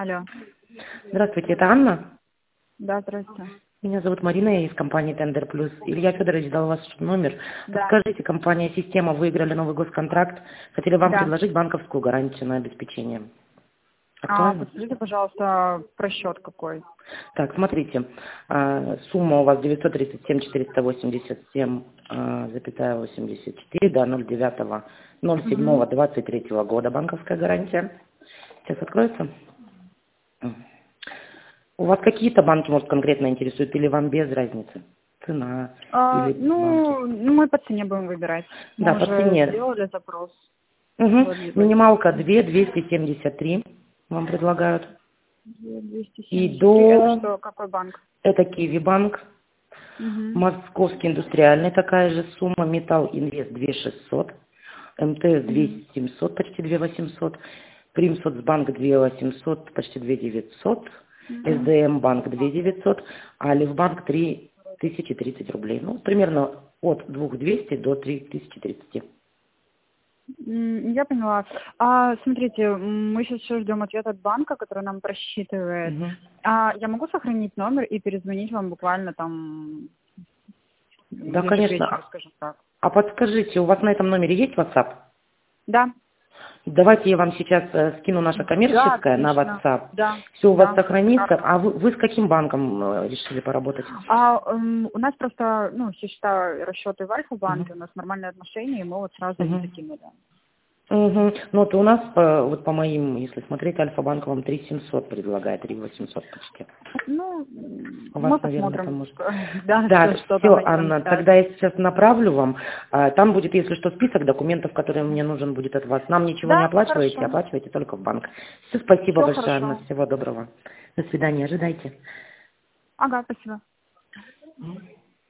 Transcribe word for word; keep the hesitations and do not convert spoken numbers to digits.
Алло. Здравствуйте, это Анна? Да, здравствуйте. Меня зовут Марина, я из компании Тендер Плюс. Илья Федорович дал ваш номер. Да. Подскажите, компания «Система» выиграли новый госконтракт. Хотели вам Да. предложить банковскую гарантию на обеспечение. А, Актуально? подскажите, пожалуйста, просчет какой? Так, смотрите, а, сумма у вас девятьсот тридцать семь четыреста восемьдесят семь, а, запятая восемьдесят четыре до ноль девятого ноль седьмого двадцать третьего года банковская гарантия. Сейчас откроется. У вас какие-то банки, может, конкретно интересуют, или вам без разницы? Цена А, или банки? ну, ну, мы по цене будем выбирать. Да, Мы по уже цене. сделали запрос. Угу. Вводили. Минималка две двести семьдесят три вам предлагают. двести И семьдесят три. Это до... что, какой банк? Это Киви банк, Угу. Московский индустриальный, такая же сумма, Металл Инвест две шестьсот, МТС Угу. две семьсот, почти две восемьсот, Примсоцбанк две восемьсот, почти две девятьсот, Угу. СДМ банк две девятьсот, а Ливбанк три тысячи тридцать рублей. Ну, примерно от двух двухсот до три тысячи тридцати. М, Я поняла. А, смотрите, м, мы сейчас еще ждем ответ от банка, который нам просчитывает. Мгм. А я могу сохранить номер и перезвонить вам буквально там Да, ближе к вечеру, конечно. скажем так? А подскажите, у вас на этом номере есть WhatsApp? Да. Давайте я вам сейчас э, скину наше Да, коммерческое на отлично. WhatsApp. Да, Все у вас да, сохранится. шикарно. А вы, вы с каким банком э, решили поработать? А эм, у нас просто, ну, все счета, расчеты в Мгм. Альфа-банке, у нас нормальные отношения, и мы вот сразу им Мгм. закинули. Мгм. Ну вот у нас, э, вот по моим, если смотреть, Альфа-банк вам три семьсот предлагает, три восемьсот почти. Ну, м, У вас, мы наверное, посмотрим, там может... да, Да, что, что там все, они нам Анна, скажут. тогда я сейчас направлю вам. А, Там будет, если что, список документов, которые мне нужен будет от вас. Нам ничего не Да, оплачиваете, хорошо. оплачиваете только в банк. Все, спасибо Все большое, Анна, хорошо. всего доброго. До свидания, ожидайте. Ага, спасибо.